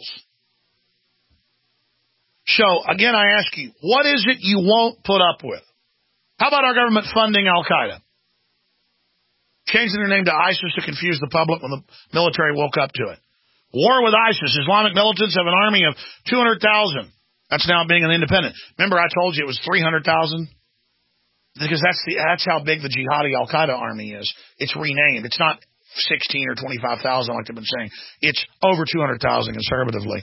So, again, I ask you, what is it you won't put up with? How about our government funding Al-Qaeda? Changing their name to ISIS to confuse the public when the military woke up to it. War with ISIS. Islamic militants have an army of two hundred thousand. That's now being an independent. Remember I told you it was three hundred thousand? Because that's the that's how big the jihadi Al-Qaeda army is. It's renamed. It's not sixteen or twenty-five thousand like they've been saying. It's over two hundred thousand conservatively.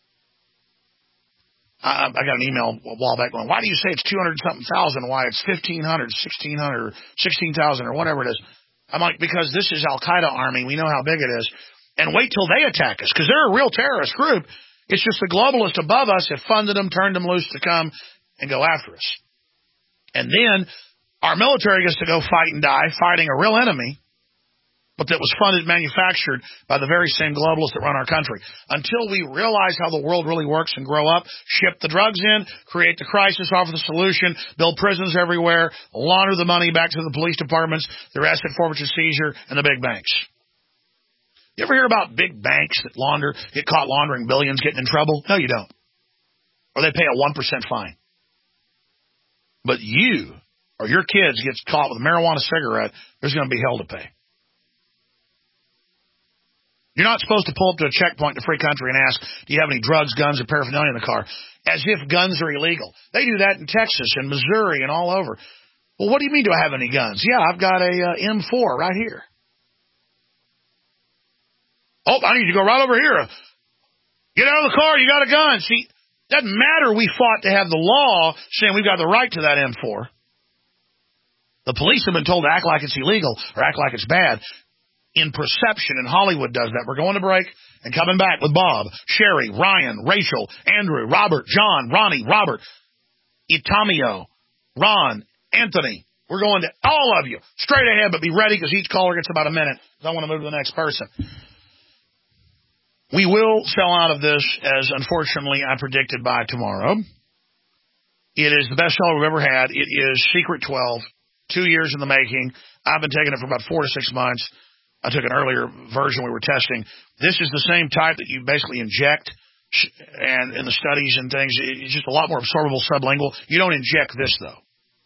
I, I got an email a while back going, why do you say it's two hundred something thousand? Why it's fifteen hundred, sixteen hundred, or sixteen thousand or whatever it is. I'm like, because this is Al-Qaeda army. We know how big it is. And wait till they attack us, because they're a real terrorist group. It's just the globalists above us have funded them, turned them loose to come and go after us. And then our military gets to go fight and die, fighting a real enemy, but that was funded, manufactured by the very same globalists that run our country. Until we realize how the world really works and grow up, ship the drugs in, create the crisis, offer the solution, build prisons everywhere, launder the money back to the police departments, their asset forfeiture seizure, and the big banks. You ever hear about big banks that launder, get caught laundering billions, getting in trouble? No, you don't. Or they pay a one percent fine. But you or your kids gets caught with a marijuana cigarette, there's going to be hell to pay. You're not supposed to pull up to a checkpoint in a free country and ask, do you have any drugs, guns, or paraphernalia in the car? As if guns are illegal. They do that in Texas and Missouri and all over. Well, what do you mean, do I have any guns? Yeah, I've got a uh, M four right here. Oh, I need you to go right over here. Get out of the car, you got a gun. See, it doesn't matter we fought to have the law saying we've got the right to that M four. The police have been told to act like it's illegal or act like it's bad. In perception, and Hollywood does that. We're going to break and coming back with Bob, Sherry, Ryan, Rachel, Andrew, Robert, John, Ronnie, Robert, Itamio, Ron, Anthony. We're going to all of you straight ahead, but be ready because each caller gets about a minute. I want to move to the next person. We will sell out of this, as unfortunately I predicted, by tomorrow. It is the best seller we've ever had. It is Secret twelve, two years in the making. I've been taking it for about four to six months. I took an earlier version we were testing. This is the same type that you basically inject, and in the studies and things, it's just a lot more absorbable sublingual. You don't inject this, though.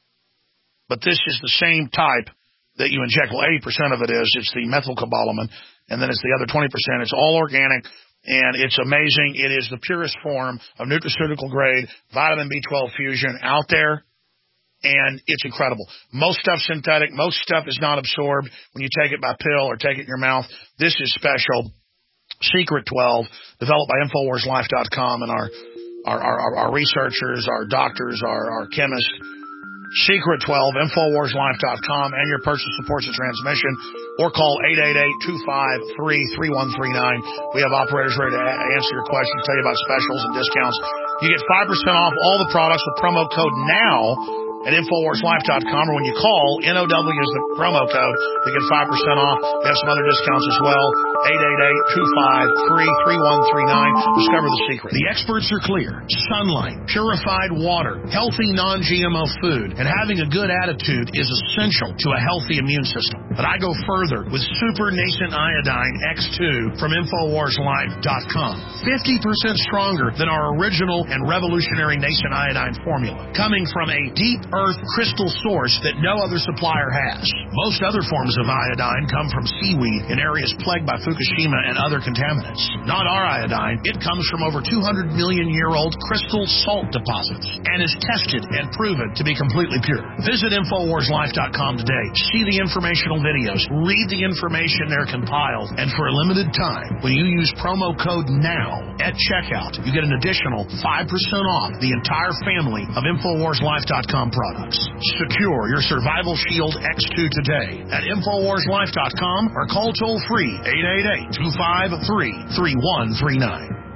But this is the same type that you inject. Well, eighty percent of it is. It's the methylcobalamin, and then it's the other twenty percent. It's all organic, and it's amazing. It is the purest form of nutraceutical grade vitamin B twelve fusion out there. And it's incredible. Most stuff synthetic. Most stuff is not absorbed when you take it by pill or take it in your mouth. This is special. Secret twelve, developed by Infowars Life dot com and our our, our, our researchers, our doctors, our, our chemists. Secret twelve, Infowars Life dot com, and your purchase supports the transmission. Or call eight eight eight, two five three, three one three nine. We have operators ready to answer your questions, tell you about specials and discounts. You get five percent off all the products with promo code NOW at Infowars Life dot com, or when you call, N O W is the promo code, you get five percent off. We have some other discounts as well. eight eight eight, two five three, three one three nine. Discover the secret. The experts are clear. Sunlight, purified water, healthy non-G M O food, and having a good attitude is essential to a healthy immune system. But I go further with Super Nascent Iodine X two from Infowars Life dot com. fifty percent stronger than our original and revolutionary Nascent Iodine formula, coming from a deep earth crystal source that no other supplier has. Most other forms of iodine come from seaweed in areas plagued by Fukushima and other contaminants. Not our iodine. It comes from over two hundred million year old crystal salt deposits and is tested and proven to be completely pure. Visit Infowars Life dot com today. See the informational videos. Read the information they're compiled. And for a limited time, when you use promo code NOW at checkout, you get an additional five percent off the entire family of Infowars Life dot com products. Secure your Survival Shield X two today at Infowars Life dot com or call toll free eight eight eight, two five three, three one three nine.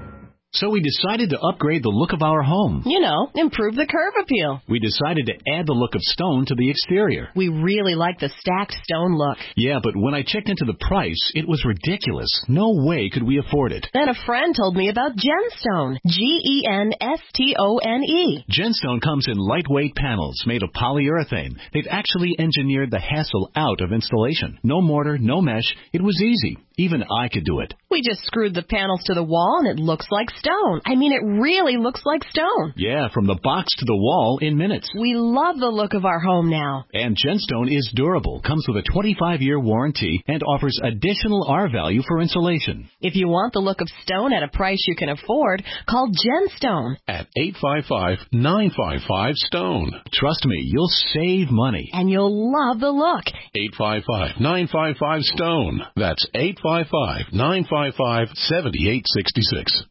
So we decided to upgrade the look of our home. You know, improve the curb appeal. We decided to add the look of stone to the exterior. We really like the stacked stone look. Yeah, but when I checked into the price, it was ridiculous. No way could we afford it. Then a friend told me about Genstone. G E N S T O N E. Genstone comes in lightweight panels made of polyurethane. They've actually engineered the hassle out of installation. No mortar, no mesh. It was easy. Even I could do it. We just screwed the panels to the wall and it looks like stone. I mean, it really looks like stone. Yeah, from the box to the wall in minutes. We love the look of our home now. And Genstone is durable, comes with a twenty-five year warranty, and offers additional R value for insulation. If you want the look of stone at a price you can afford, call Genstone. At eight five five, nine five five, STONE. Trust me, you'll save money. And you'll love the look. eight five five, nine five five, STONE. That's eight five five, nine five five, seven eight six six.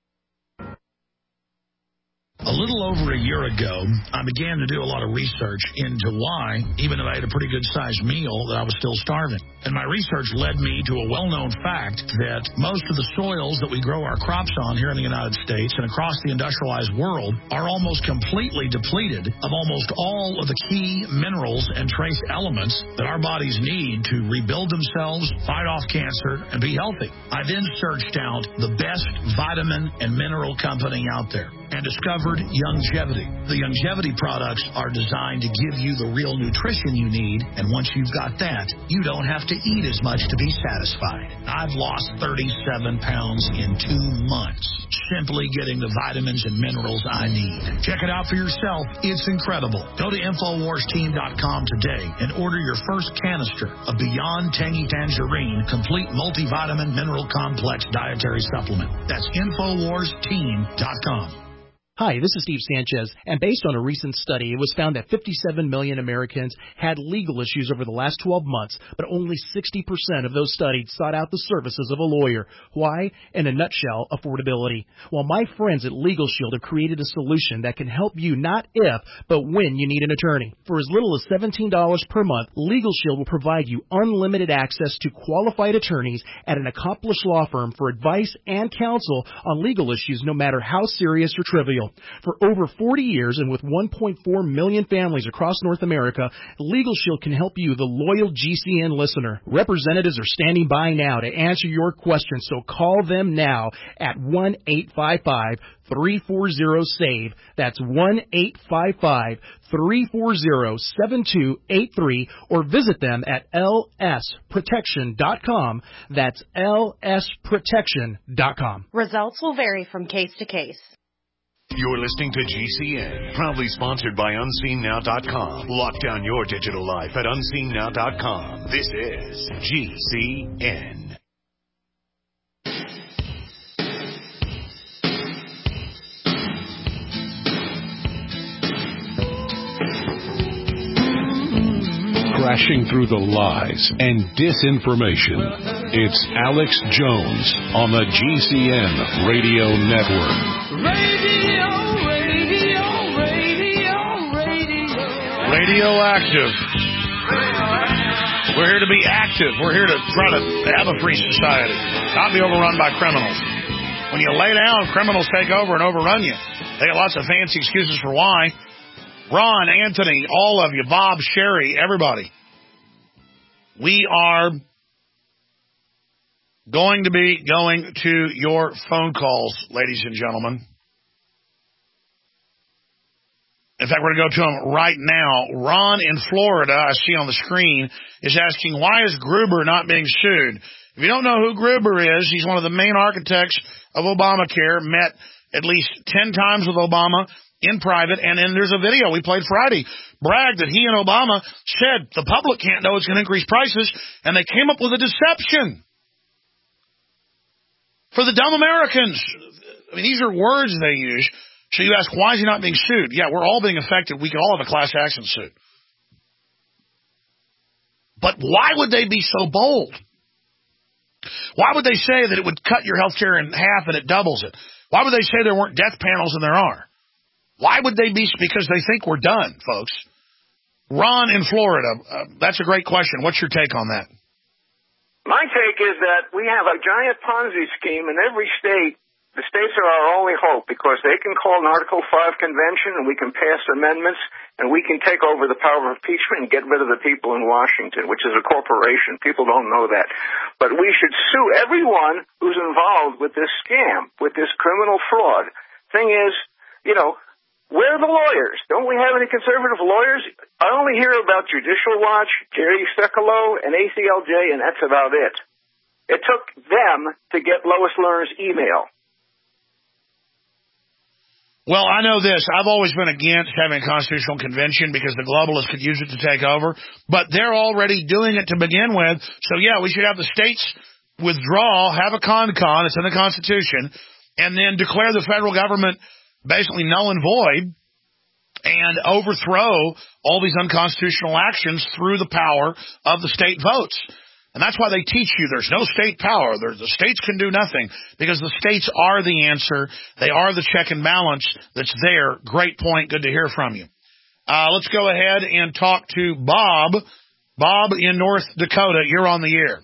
A little over a year ago, I began to do a lot of research into why, even though I had a pretty good-sized meal, that I was still starving. And my research led me to a well-known fact that most of the soils that we grow our crops on here in the United States and across the industrialized world are almost completely depleted of almost all of the key minerals and trace elements that our bodies need to rebuild themselves, fight off cancer, and be healthy. I then searched out the best vitamin and mineral company out there and discovered Youngevity. The Youngevity products are designed to give you the real nutrition you need, and once you've got that, you don't have to eat as much to be satisfied. I've lost thirty-seven pounds in two months, simply getting the vitamins and minerals I need. Check it out for yourself. It's incredible. Go to Infowars Team dot com today and order your first canister of Beyond Tangy Tangerine Complete Multivitamin Mineral Complex Dietary Supplement. That's Infowars Team dot com. Hi, this is Steve Sanchez, and based on a recent study, it was found that fifty-seven million Americans had legal issues over the last twelve months, but only sixty percent of those studied sought out the services of a lawyer. Why? In a nutshell, affordability. Well, my friends at Legal Shield have created a solution that can help you not if, but when you need an attorney. For as little as seventeen dollars per month, Legal Shield will provide you unlimited access to qualified attorneys at an accomplished law firm for advice and counsel on legal issues, no matter how serious or trivial. For over forty years and with one point four million families across North America, Legal Shield can help you, the loyal G C N listener. Representatives are standing by now to answer your questions, so call them now at one eight five five, three four zero, SAVE. That's one eight five five, three four zero, seven two eight three, or visit them at L S protection dot com. That's L S protection dot com. Results will vary from case to case. You're listening to G C N, proudly sponsored by unseen now dot com. Lock down your digital life at unseen now dot com. This is G C N. Crashing through the lies and disinformation. It's Alex Jones on the G C N Radio Network. Radio, radio, radio, radio. Radioactive. We're here to be active. We're here to try to have a free society, not be overrun by criminals. When you lay down, criminals take over and overrun you. They got lots of fancy excuses for why. Ron, Anthony, all of you, Bob, Sherry, everybody. We are going to be going to your phone calls, ladies and gentlemen. In fact, we're going to go to them right now. Ron in Florida, I see on the screen, is asking, why is Gruber not being sued? If you don't know who Gruber is, he's one of the main architects of Obamacare, met at least ten times with Obama in private, and then there's a video we played Friday, bragged that he and Obama said the public can't know it's going to increase prices, and they came up with a deception for the dumb Americans. I mean, these are words they use. So you ask, why is he not being sued? Yeah, we're all being affected. We could all have a class action suit. But why would they be so bold? Why would they say that it would cut your health care in half and it doubles it? Why would they say there weren't death panels and there are? Why would they be? Because they think we're done, folks. Ron in Florida, uh, that's a great question. What's your take on that? My take is that we have a giant Ponzi scheme in every state The states are our only hope because they can call an Article five convention and we can pass amendments and we can take over the power of impeachment and get rid of the people in Washington, which is a corporation. People don't know that. But we should sue everyone who's involved with this scam, with this criminal fraud. Thing is, you know, where are the lawyers? Don't we have any conservative lawyers? I only hear about Judicial Watch, Jerry Sekulow, and A C L J, and that's about it. It took them to get Lois Lerner's email. Well, I know this. I've always been against having a constitutional convention because the globalists could use it to take over. But they're already doing it to begin with. So, yeah, we should have the states withdraw, have a con-con, it's in the Constitution, and then declare the federal government basically null and void and overthrow all these unconstitutional actions through the power of the state votes. And that's why they teach you there's no state power. There's, the states can do nothing because the states are the answer. They are the check and balance that's there. Great point. Good to hear from you. Uh, let's go ahead and talk to Bob. Bob in North Dakota. You're on the air.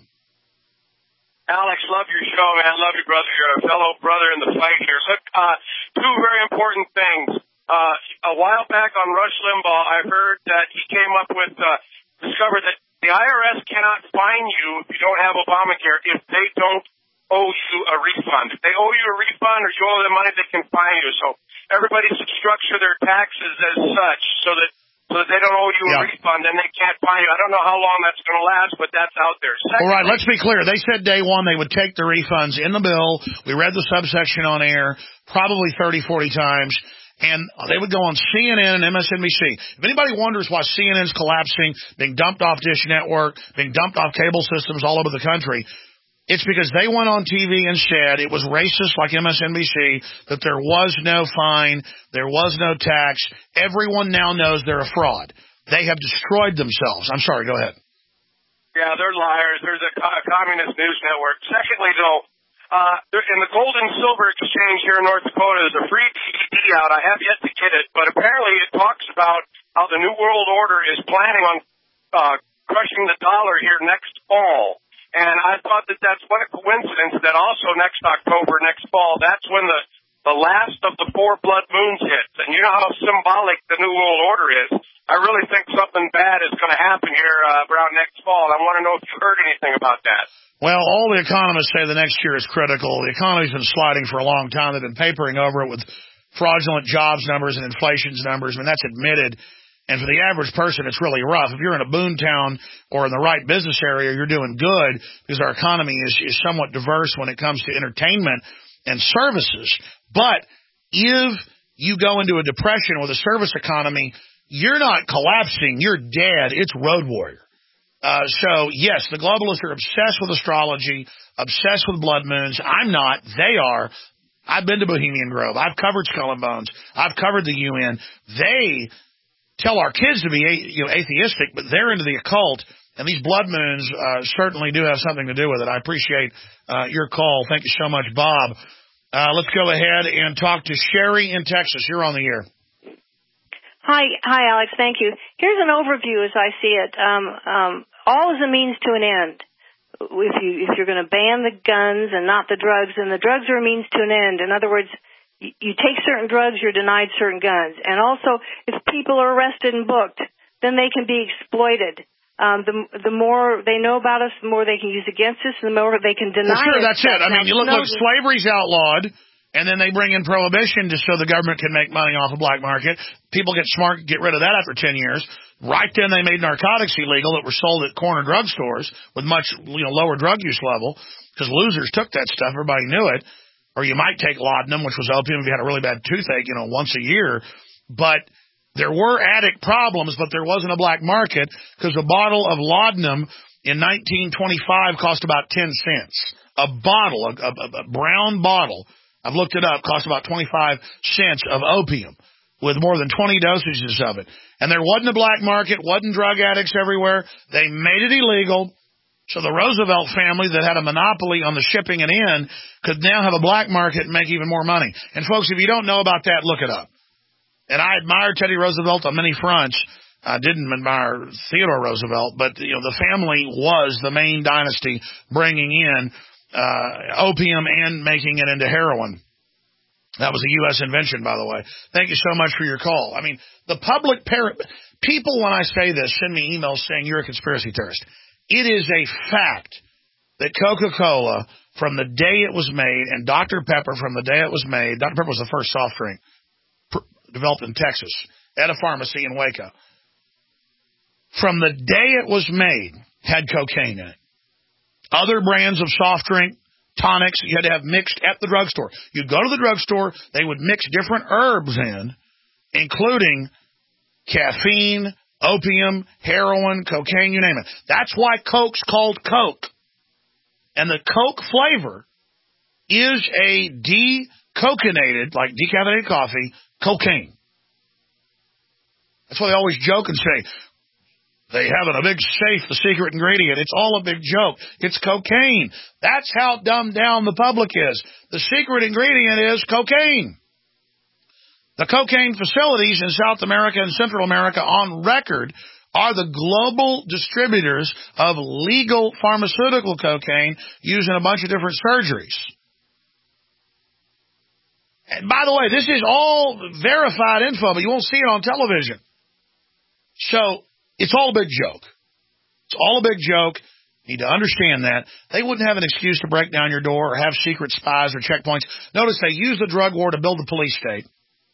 Alex, love your show, man. Love you, brother. You're a fellow brother in the fight here. Look, uh, two very important things. Uh, a while back on Rush Limbaugh, I heard that he came up with, uh, discovered that the I R S cannot fine you if you don't have Obamacare if they don't owe you a refund. If they owe you a refund or you owe them money, they can fine you. So everybody should structure their taxes as such so that so that they don't owe you yeah. a refund and they can't fine you. I don't know how long that's going to last, but that's out there. Secondly, all right, let's be clear. They said day one they would take the refunds in the bill. We read the subsection on air probably thirty, forty times. And they would go on C N N and M S N B C. If anybody wonders why C N N's collapsing, being dumped off Dish Network, being dumped off cable systems all over the country, it's because they went on T V and said it was racist like M S N B C, that there was no fine, there was no tax. Everyone now knows they're a fraud. They have destroyed themselves. I'm sorry, go ahead. Yeah, they're liars. There's a, a communist news network. Secondly, though, Uh, in the gold and silver exchange here in North Dakota, there's a free D V D out. I have yet to get it, but apparently it talks about how the New World Order is planning on uh, crushing the dollar here next fall. And I thought that that's what a coincidence that also next October, next fall, that's when the, the last of the four blood moons hits. And you know how symbolic the New World Order is. I really think something bad is going to happen here uh, around next fall. I want to know if you heard anything about that. Well, all the economists say the next year is critical. The economy's been sliding for a long time. They've been papering over it with fraudulent jobs numbers and inflation's numbers. I mean, that's admitted. And for the average person, it's really rough. If you're in a boom town or in the right business area, you're doing good because our economy is, is somewhat diverse when it comes to entertainment and services. But if you go into a depression with a service economy, you're not collapsing. You're dead. It's Road Warrior. Uh, so, yes, the globalists are obsessed with astrology, obsessed with blood moons. I'm not. They are. I've been to Bohemian Grove. I've covered Skull and Bones. I've covered the U N. They tell our kids to be you know, atheistic, but they're into the occult, and these blood moons uh, certainly do have something to do with it. I appreciate uh, your call. Thank you so much, Bob. Uh, let's go ahead and talk to Sherry in Texas. You're on the air. Hi, hi, Alex. Thank you. Here's an overview as I see it. Um, um, all is a means to an end. If you if you're going to ban the guns and not the drugs, then the drugs are a means to an end. In other words, you, you take certain drugs, you're denied certain guns. And also, if people are arrested and booked, then they can be exploited. Um, the the more they know about us, the more they can use against us, and the more they can deny well, sure, us. that's it. I mean, you look, look, slavery's outlawed. And then they bring in prohibition just so the government can make money off the black market. People get smart, get rid of that after ten years. Right then they made narcotics illegal that were sold at corner drugstores with much you know lower drug use level because losers took that stuff. Everybody knew it. Or you might take laudanum, which was opium if you had a really bad toothache, you know, once a year. But there were addict problems, but there wasn't a black market because a bottle of laudanum in nineteen twenty-five cost about ten cents. A bottle, a, a, a brown bottle. I've looked it up, cost about twenty-five cents of opium with more than twenty dosages of it. And there wasn't a black market, wasn't drug addicts everywhere. They made it illegal. So the Roosevelt family that had a monopoly on the shipping it in could now have a black market and make even more money. And folks, if you don't know about that, look it up. And I admire Teddy Roosevelt on many fronts. I didn't admire Theodore Roosevelt, but you know the family was the main dynasty bringing in Uh, opium and making it into heroin. That was a U S invention, by the way. Thank you so much for your call. I mean, the public par- people, when I say this, send me emails saying you're a conspiracy theorist. It is a fact that Coca-Cola, from the day it was made, and Doctor Pepper from the day it was made, Doctor Pepper was the first soft drink pr- developed in Texas at a pharmacy in Waco. From the day it was made, had cocaine in it. Other brands of soft drink, tonics, you had to have mixed at the drugstore. You'd go to the drugstore, they would mix different herbs in, including caffeine, opium, heroin, cocaine, you name it. That's why Coke's called Coke. And the Coke flavor is a decocainated, like decaffeinated coffee, cocaine. That's why they always joke and say, they have in a big safe the secret ingredient. It's all a big joke. It's cocaine. That's how dumbed down the public is. The secret ingredient is cocaine. The cocaine facilities in South America and Central America on record are the global distributors of legal pharmaceutical cocaine used in a bunch of different surgeries. And by the way, this is all verified info, but you won't see it on television. So, it's all a big joke. It's all a big joke. You need to understand that. They wouldn't have an excuse to break down your door or have secret spies or checkpoints. Notice they used the drug war to build the police state.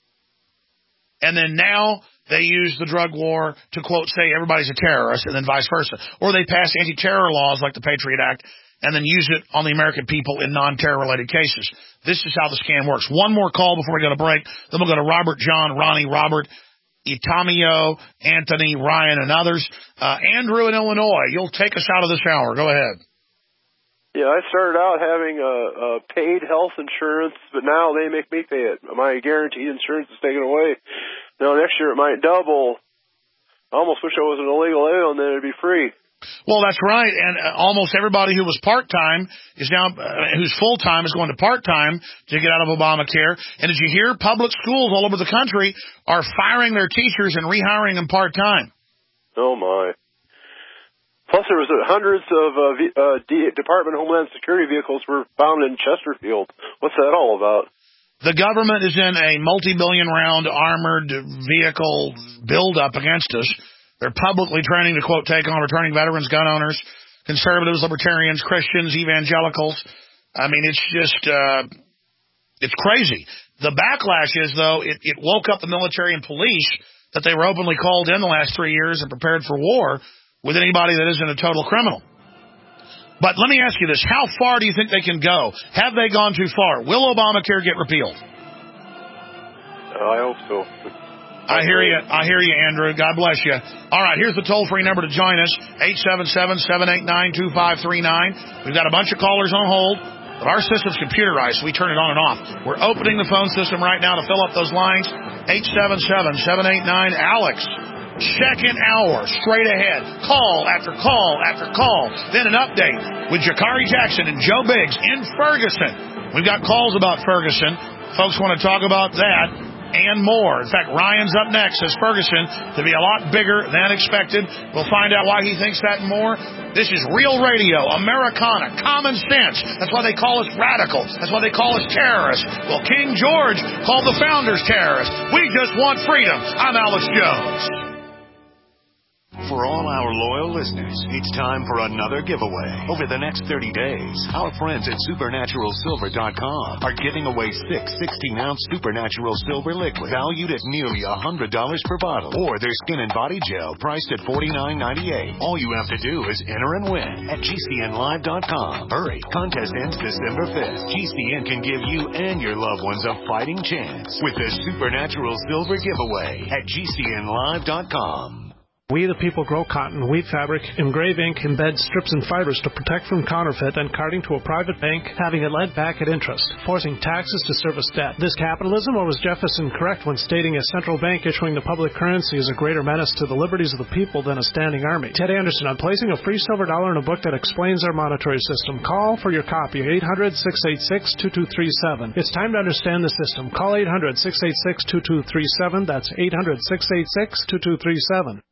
And then now they use the drug war to, quote, say everybody's a terrorist, and then vice versa. Or they pass anti-terror laws like the Patriot Act and then use it on the American people in non-terror-related cases. This is how the scam works. One more call before we go to break. Then we'll go to Robert, John, Ronnie, Robert, Itamio, Anthony, Ryan, and others. Uh, Andrew in Illinois, you'll take us out of this hour. Go ahead. Yeah, I started out having a, a paid health insurance, but now they make me pay it. My guaranteed insurance is taken away. Now next year it might double. I almost wish I was an illegal alien, then it'd be free. Well, that's right, and uh, almost everybody who was part-time is now, uh, who's full-time is going to part-time to get out of Obamacare. And did you hear public schools all over the country are firing their teachers and rehiring them part-time? Oh, my. Plus, there was uh, hundreds of uh, v- uh, D- Department of Homeland Security vehicles were found in Chesterfield. What's that all about? The government is in a multi-billion round armored vehicle build-up against us. They're publicly training to, quote, take on returning veterans, gun owners, conservatives, libertarians, Christians, evangelicals. I mean, it's just, uh, it's crazy. The backlash is, though, it, it woke up the military and police that they were openly called in the last three years and prepared for war with anybody that isn't a total criminal. But let me ask you this. How far do you think they can go? Have they gone too far? Will Obamacare get repealed? Uh, I hope so. I hear you. I hear you, Andrew. God bless you. All right, here's the toll-free number to join us, eight seven seven, seven eight nine, two five three nine. We've got a bunch of callers on hold, but our system's computerized, so we turn it on and off. We're opening the phone system right now to fill up those lines, eight seven seven, seven eight nine, Alex. Second hour, straight ahead. Call after call after call. Then an update with Jakari Jackson and Joe Biggs in Ferguson. We've got calls about Ferguson. Folks want to talk about that and more. In fact, Ryan's up next, says Ferguson to be a lot bigger than expected. We'll find out why he thinks that and more. This is Real Radio, Americana, common sense. That's why they call us radical. That's why they call us terrorists. Well, King George called the founders terrorists. We just want freedom. I'm Alex Jones. For all our loyal listeners, it's time for another giveaway. Over the next thirty days, our friends at Supernatural Silver dot com are giving away six sixteen-ounce Supernatural Silver liquid valued at nearly one hundred dollars per bottle, or their skin and body gel priced at forty-nine ninety-eight. All you have to do is enter and win at G C N live dot com. Hurry, contest ends December fifth. G C N can give you and your loved ones a fighting chance with the Supernatural Silver giveaway at G C N live dot com. We the people grow cotton, weave fabric, engrave ink, embed strips and fibers to protect from counterfeit and carting to a private bank, having it lent back at interest, forcing taxes to service debt. This capitalism, or was Jefferson correct when stating a central bank issuing the public currency is a greater menace to the liberties of the people than a standing army? Ted Anderson, on placing a free silver dollar in a book that explains our monetary system. Call for your copy, eight hundred, six eight six, two two three seven. It's time to understand the system. Call eight hundred, six eight six, two two three seven. That's eight hundred, six eight six, two two three seven.